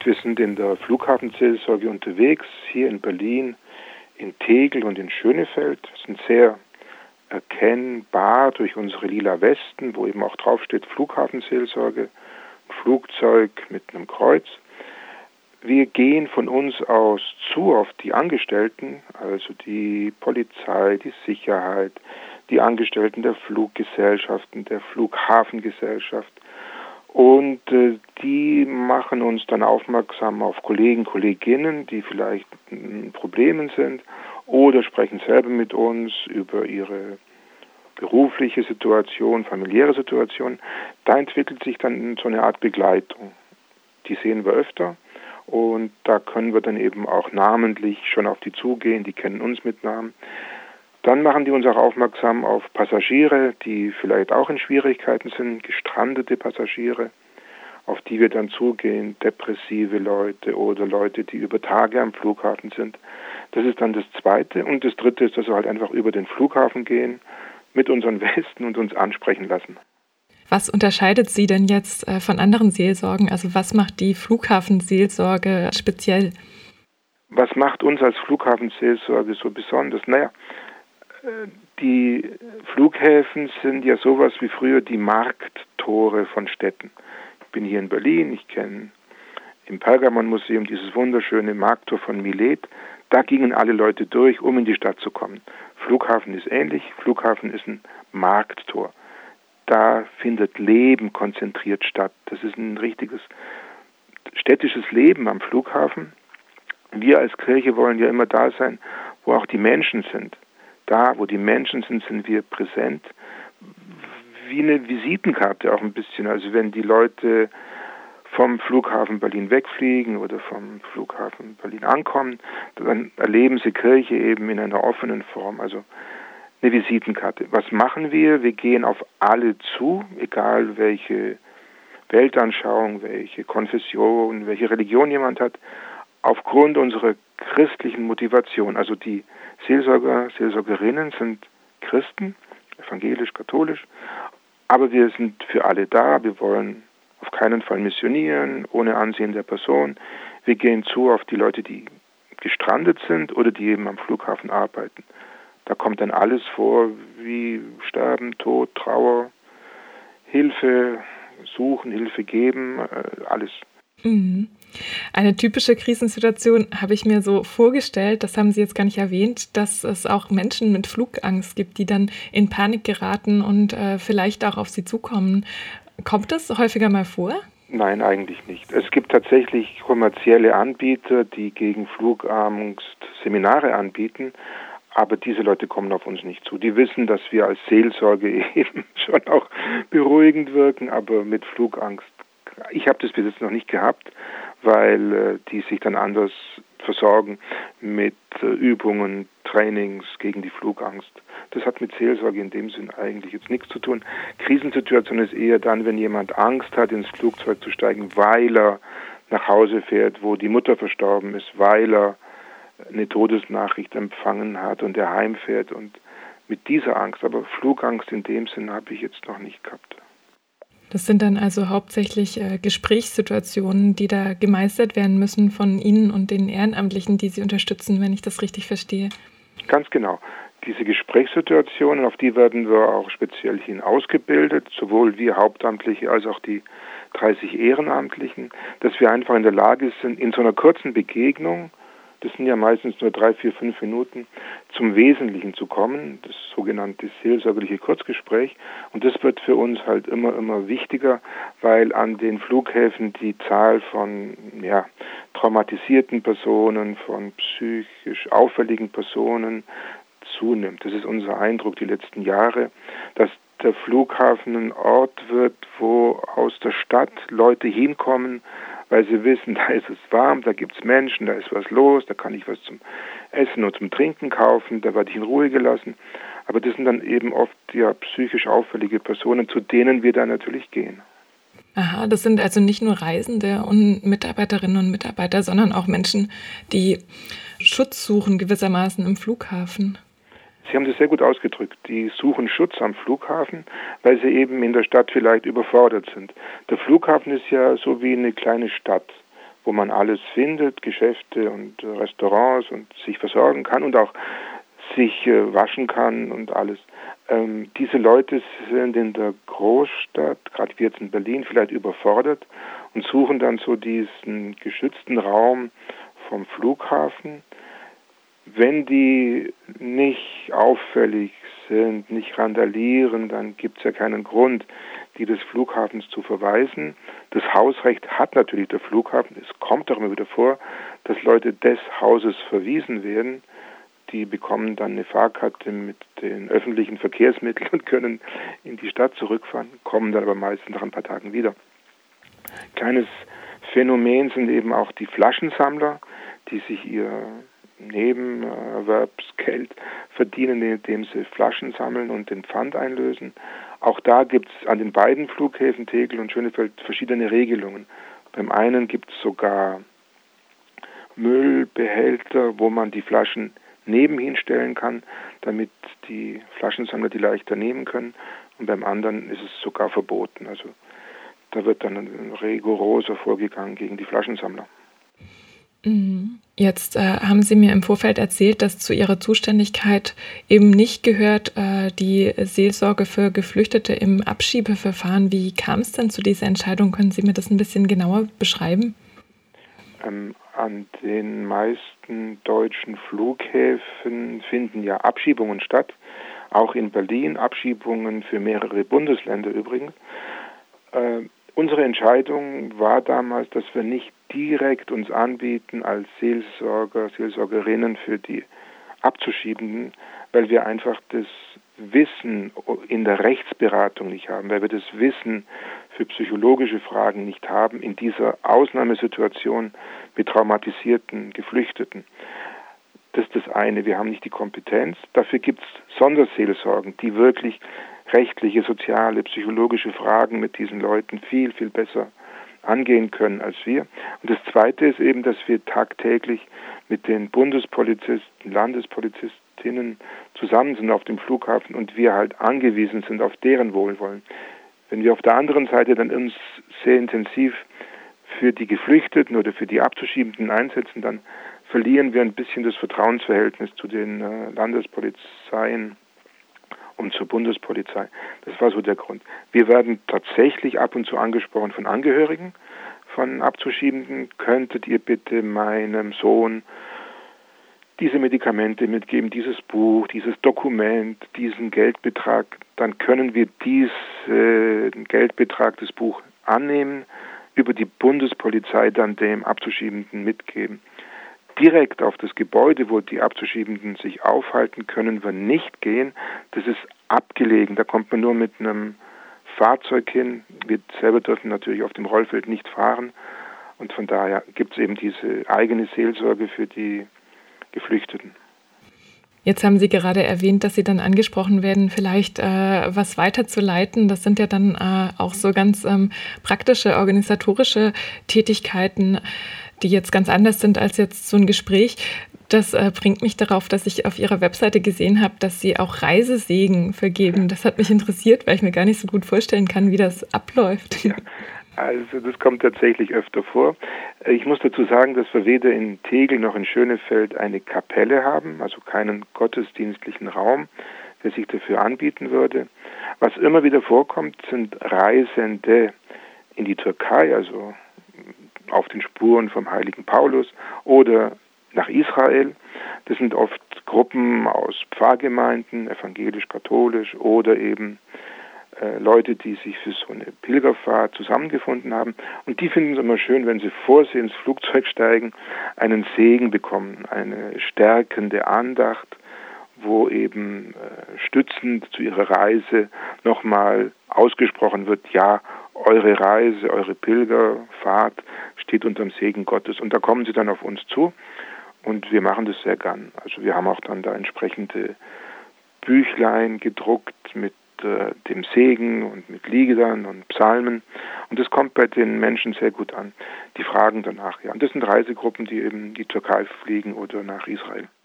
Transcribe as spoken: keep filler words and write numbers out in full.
Wir sind in der Flughafenseelsorge unterwegs, hier in Berlin, in Tegel und in Schönefeld. Wir sind sehr erkennbar durch unsere lila Westen, wo eben auch draufsteht Flughafenseelsorge, ein Flugzeug mit einem Kreuz. Wir gehen von uns aus zu auf die Angestellten, also die Polizei, die Sicherheit, die Angestellten der Fluggesellschaften, der Flughafengesellschaft. Und äh, die machen uns dann aufmerksam auf Kollegen, Kolleginnen, die vielleicht in Problemen sind oder sprechen selber mit uns über ihre berufliche Situation, familiäre Situation. Da entwickelt sich dann so eine Art Begleitung. Die sehen wir öfter und da können wir dann eben auch namentlich schon auf die zugehen, die kennen uns mit Namen. Dann machen die uns auch aufmerksam auf Passagiere, die vielleicht auch in Schwierigkeiten sind, gestrandete Passagiere, auf die wir dann zugehen, depressive Leute oder Leute, die über Tage am Flughafen sind. Das ist dann das Zweite. Und das Dritte ist, dass wir halt einfach über den Flughafen gehen, mit unseren Westen und uns ansprechen lassen. Was unterscheidet Sie denn jetzt äh, von anderen Seelsorgen? Also was macht die Flughafenseelsorge speziell? Was macht uns als Flughafenseelsorge so besonders? Naja, die Flughäfen sind ja sowas wie früher die Markttore von Städten. Ich bin hier in Berlin, ich kenne im Pergamonmuseum dieses wunderschöne Markttor von Milet. Da gingen alle Leute durch, um in die Stadt zu kommen. Flughafen ist ähnlich, Flughafen ist ein Markttor. Da findet Leben konzentriert statt. Das ist ein richtiges städtisches Leben am Flughafen. Wir als Kirche wollen ja immer da sein, wo auch die Menschen sind. Da, wo die Menschen sind, sind wir präsent. Wie eine Visitenkarte auch ein bisschen. Also wenn die Leute vom Flughafen Berlin wegfliegen oder vom Flughafen Berlin ankommen, dann erleben sie Kirche eben in einer offenen Form. Also eine Visitenkarte. Was machen wir? Wir gehen auf alle zu, egal welche Weltanschauung, welche Konfession, welche Religion jemand hat, aufgrund unserer christlichen Motivation. Also die Seelsorger, Seelsorgerinnen sind Christen, evangelisch, katholisch, aber wir sind für alle da. Wir wollen auf keinen Fall missionieren, ohne Ansehen der Person. Wir gehen zu auf die Leute, die gestrandet sind oder die eben am Flughafen arbeiten. Da kommt dann alles vor, wie Sterben, Tod, Trauer, Hilfe suchen, Hilfe geben, alles. Mhm. Eine typische Krisensituation habe ich mir so vorgestellt, das haben Sie jetzt gar nicht erwähnt, dass es auch Menschen mit Flugangst gibt, die dann in Panik geraten und äh, vielleicht auch auf Sie zukommen. Kommt das häufiger mal vor? Nein, eigentlich nicht. Es gibt tatsächlich kommerzielle Anbieter, die gegen Flugangst Seminare anbieten, aber diese Leute kommen auf uns nicht zu. Die wissen, dass wir als Seelsorge eben schon auch beruhigend wirken, aber mit Flugangst. Ich habe das bis jetzt noch nicht gehabt, weil äh, die sich dann anders versorgen mit äh, Übungen, Trainings gegen die Flugangst. Das hat mit Seelsorge in dem Sinn eigentlich jetzt nichts zu tun. Krisensituation ist eher dann, wenn jemand Angst hat, ins Flugzeug zu steigen, weil er nach Hause fährt, wo die Mutter verstorben ist, weil er eine Todesnachricht empfangen hat und er heimfährt. Und mit dieser Angst, aber Flugangst in dem Sinn habe ich jetzt noch nicht gehabt. Das sind dann also hauptsächlich äh, Gesprächssituationen, die da gemeistert werden müssen von Ihnen und den Ehrenamtlichen, die Sie unterstützen, wenn ich das richtig verstehe. Ganz genau. Diese Gesprächssituationen, auf die werden wir auch speziell hin ausgebildet, sowohl wir Hauptamtliche als auch die dreißig Ehrenamtlichen, dass wir einfach in der Lage sind, in so einer kurzen Begegnung, das sind ja meistens nur drei, vier, fünf Minuten, zum Wesentlichen zu kommen, das sogenannte seelsorgerliche Kurzgespräch. Und das wird für uns halt immer, immer wichtiger, weil an den Flughäfen die Zahl von ja, traumatisierten Personen, von psychisch auffälligen Personen zunimmt. Das ist unser Eindruck die letzten Jahre, dass der Flughafen ein Ort wird, wo aus der Stadt Leute hinkommen, weil sie wissen, da ist es warm, da gibt es Menschen, da ist was los, da kann ich was zum Essen und zum Trinken kaufen, da werde ich in Ruhe gelassen. Aber das sind dann eben oft ja psychisch auffällige Personen, zu denen wir dann natürlich gehen. Aha, das sind also nicht nur Reisende und Mitarbeiterinnen und Mitarbeiter, sondern auch Menschen, die Schutz suchen gewissermaßen im Flughafen. Sie haben das sehr gut ausgedrückt. Die suchen Schutz am Flughafen, weil sie eben in der Stadt vielleicht überfordert sind. Der Flughafen ist ja so wie eine kleine Stadt, wo man alles findet, Geschäfte und äh, Restaurants und sich versorgen kann und auch sich äh, waschen kann und alles. Ähm, diese Leute sind in der Großstadt, gerade wie jetzt in Berlin, vielleicht überfordert und suchen dann so diesen geschützten Raum vom Flughafen. Wenn die nicht auffällig sind, nicht randalieren, dann gibt es ja keinen Grund, die des Flughafens zu verweisen. Das Hausrecht hat natürlich der Flughafen. Es kommt auch immer wieder vor, dass Leute des Hauses verwiesen werden. Die bekommen dann eine Fahrkarte mit den öffentlichen Verkehrsmitteln und können in die Stadt zurückfahren, kommen dann aber meistens nach ein paar Tagen wieder. Kleines Phänomen sind eben auch die Flaschensammler, die sich ihr Nebenerwerbsgeld verdienen, indem sie Flaschen sammeln und den Pfand einlösen. Auch da gibt es an den beiden Flughäfen Tegel und Schönefeld verschiedene Regelungen. Beim einen gibt es sogar Müllbehälter, wo man die Flaschen nebenhin stellen kann, damit die Flaschensammler die leichter nehmen können. Und beim anderen ist es sogar verboten. Also da wird dann rigoroser vorgegangen gegen die Flaschensammler. Jetzt äh, haben Sie mir im Vorfeld erzählt, dass zu Ihrer Zuständigkeit eben nicht gehört äh, die Seelsorge für Geflüchtete im Abschiebeverfahren. Wie kam es denn zu dieser Entscheidung? Können Sie mir das ein bisschen genauer beschreiben? Ähm, an den meisten deutschen Flughäfen finden ja Abschiebungen statt, auch in Berlin Abschiebungen für mehrere Bundesländer übrigens. Äh, unsere Entscheidung war damals, dass wir nicht direkt uns anbieten als Seelsorger, Seelsorgerinnen für die Abzuschiebenden, weil wir einfach das Wissen in der Rechtsberatung nicht haben, weil wir das Wissen für psychologische Fragen nicht haben in dieser Ausnahmesituation mit traumatisierten Geflüchteten. Das ist das eine, wir haben nicht die Kompetenz. Dafür gibt es Sonderseelsorgen, die wirklich rechtliche, soziale, psychologische Fragen mit diesen Leuten viel, viel besser angehen können als wir. Und das Zweite ist eben, dass wir tagtäglich mit den Bundespolizisten, Landespolizistinnen zusammen sind auf dem Flughafen und wir halt angewiesen sind auf deren Wohlwollen. Wenn wir auf der anderen Seite dann uns sehr intensiv für die Geflüchteten oder für die Abzuschiebenden einsetzen, dann verlieren wir ein bisschen das Vertrauensverhältnis zu den äh, Landespolizeien und zur Bundespolizei. Das war so der Grund. Wir werden tatsächlich ab und zu angesprochen von Angehörigen von Abzuschiebenden. Könntet ihr bitte meinem Sohn diese Medikamente mitgeben, dieses Buch, dieses Dokument, diesen Geldbetrag? Dann können wir diesen Geldbetrag, das Buch annehmen, über die Bundespolizei dann dem Abzuschiebenden mitgeben. Direkt auf das Gebäude, wo die Abzuschiebenden sich aufhalten, können wir nicht gehen. Das ist abgelegen. Da kommt man nur mit einem Fahrzeug hin. Wir selber dürfen natürlich auf dem Rollfeld nicht fahren. Und von daher gibt es eben diese eigene Seelsorge für die Geflüchteten. Jetzt haben Sie gerade erwähnt, dass Sie dann angesprochen werden, vielleicht äh, was weiterzuleiten. Das sind ja dann äh, auch so ganz ähm, praktische, organisatorische Tätigkeiten, die jetzt ganz anders sind als jetzt so ein Gespräch. Das äh, bringt mich darauf, dass ich auf Ihrer Webseite gesehen habe, dass Sie auch Reisesegen vergeben. Das hat mich interessiert, weil ich mir gar nicht so gut vorstellen kann, wie das abläuft. Ja, also das kommt tatsächlich öfter vor. Ich muss dazu sagen, dass wir weder in Tegel noch in Schönefeld eine Kapelle haben, also keinen gottesdienstlichen Raum, der sich dafür anbieten würde. Was immer wieder vorkommt, sind Reisende in die Türkei, also auf den Spuren vom heiligen Paulus oder nach Israel. Das sind oft Gruppen aus Pfarrgemeinden, evangelisch-katholisch oder eben äh, Leute, die sich für so eine Pilgerfahrt zusammengefunden haben. Und die finden es immer schön, wenn sie vor sie ins Flugzeug steigen, einen Segen bekommen, eine stärkende Andacht, wo eben äh, stützend zu ihrer Reise nochmal ausgesprochen wird, ja, eure Reise, eure Pilgerfahrt steht unter dem Segen Gottes. Und da kommen sie dann auf uns zu und wir machen das sehr gern. Also wir haben auch dann da entsprechende Büchlein gedruckt mit äh, dem Segen und mit Liedern und Psalmen. Und das kommt bei den Menschen sehr gut an. Die fragen danach, ja. Und das sind Reisegruppen, die eben in die Türkei fliegen oder nach Israel.